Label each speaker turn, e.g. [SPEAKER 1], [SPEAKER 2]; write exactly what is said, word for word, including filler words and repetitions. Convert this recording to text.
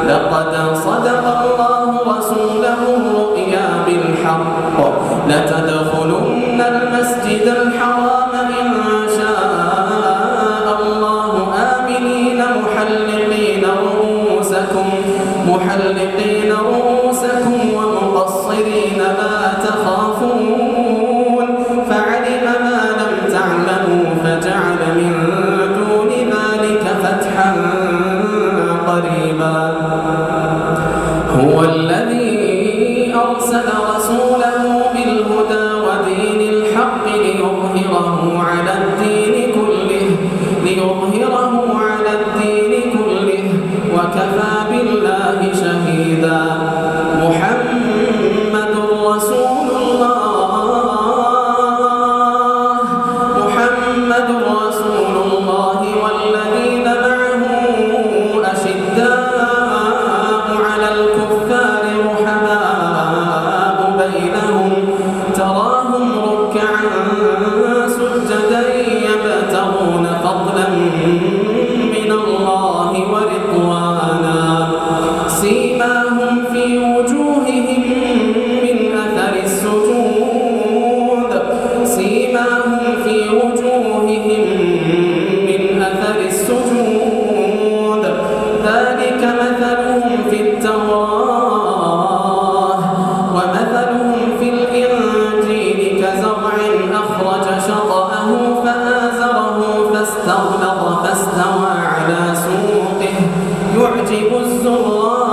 [SPEAKER 1] لقد صدق الله رسوله الرؤيا بالحق لتدخلن المسجد الحرام إن شاء الله آمنين محلقين رؤوسكم محلقين رؤوسكم ومقصرين لا تخافون فعلم ما لم تعلموا فجعل من دون ذلك فتحا قريبا. هو الذي أرسل رسوله بالهدى ودين الحق ليظهره على الدين كله ليظهره على الدين كله وكفى بالله شهيدا. محمد رسول الله محمد رسول الله والذين معه أشداء على الكفار رحماء بينهم تراهم ركعا سجدا يبتغون فضلا من الله ورضوانا سيماهم في وجوههم من أثر السجود سيماهم في وجوههم من أثر السجود ذلك مثلهم في التوراة ومثلهم في الإنجيل كزرع أخرج شطأه فآزره فاستغلظ فاستوى على سوقه يعجب الزراع